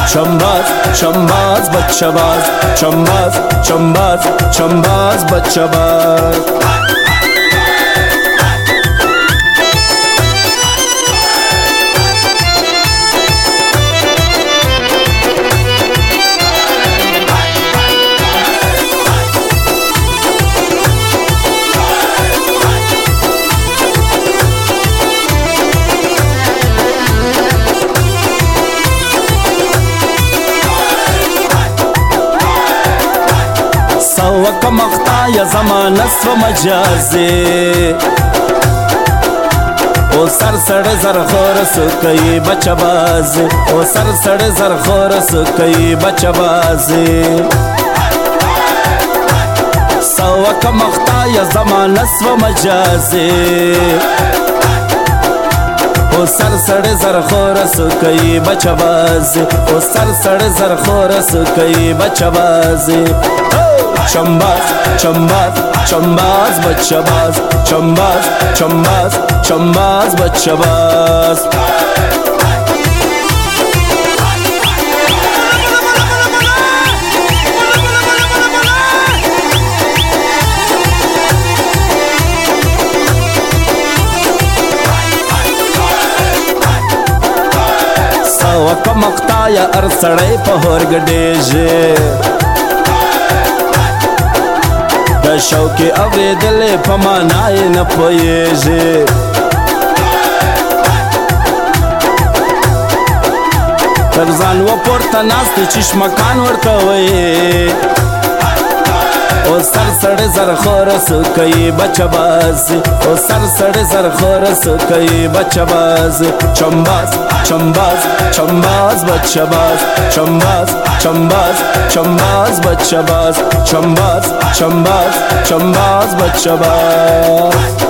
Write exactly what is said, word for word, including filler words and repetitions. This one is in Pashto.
चंबाज चंबाज बच्चाबाज चंबाज चंबाज चंबाज बच्चाबाज سوک مقطع یا زمانه سو مجازی او سر سڑ زر خورس کئی بچ بازی او سر سڑ زر خورس کئی بچ بازی سوک مقطع یا زمانه سو مجازی او سر سڑ زر خورس کئی بچ بازی او سر سڑ زر خورس کئی بچ بازی चंबाज चंबाज चंबाज बच्चाबाज चंबाज चंबाज चंबाज बच्चाबाज सवक मक्ता या अरसड़े पहोर गडेजे د شوقي اورېدلې په معنی نه پوهېږي تر ځان وپورته ناست چشمکان ورته وایي او سر سړی زر خورس کوي بچه بازي او سر سړی زر خورس کوي بچه بازي چمباز چمباز چمباز بچه باز چمباز چمباز چمباز بچه باز چمباز چمباز چمباز بچه باز